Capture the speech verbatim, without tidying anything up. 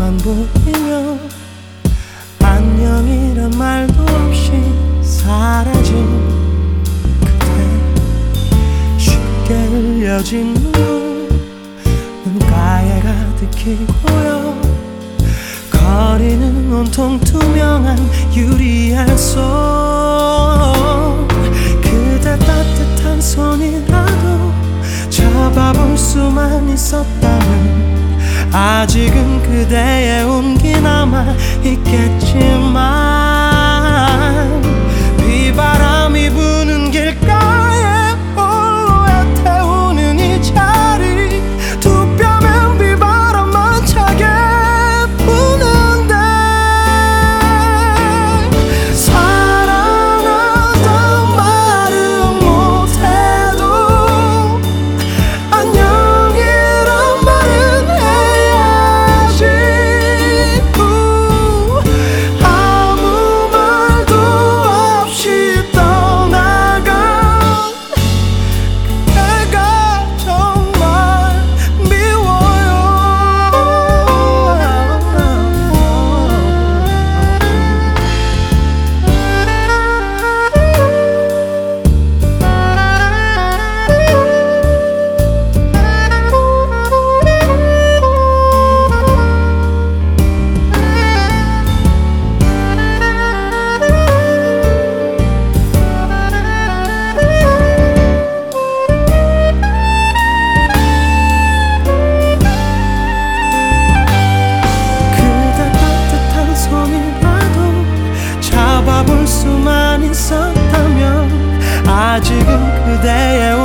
너만 보이면 안녕이란 말도 없이 사라진 그대, 쉽게 흘려진 눈 눈가에 가득히 고여 거리는 온통 투명한 유리알 속 그대 따뜻한 손이라도 잡아볼 수만 있었다면 아직은 그대의 온기 남아 있겠지만 비바람이 부는 길가에 홀로 애태우는 이 자리 두 뼘엔 비바람만 차게 부는데 사랑한단 말은 못해도 안녕이란 말은 해야지. 우, 아무 말도 없이 떠나간 그대가 정말 미워요. 그대 따뜻한 손이라도 잡아볼 수만 있었다면 아직은 그대의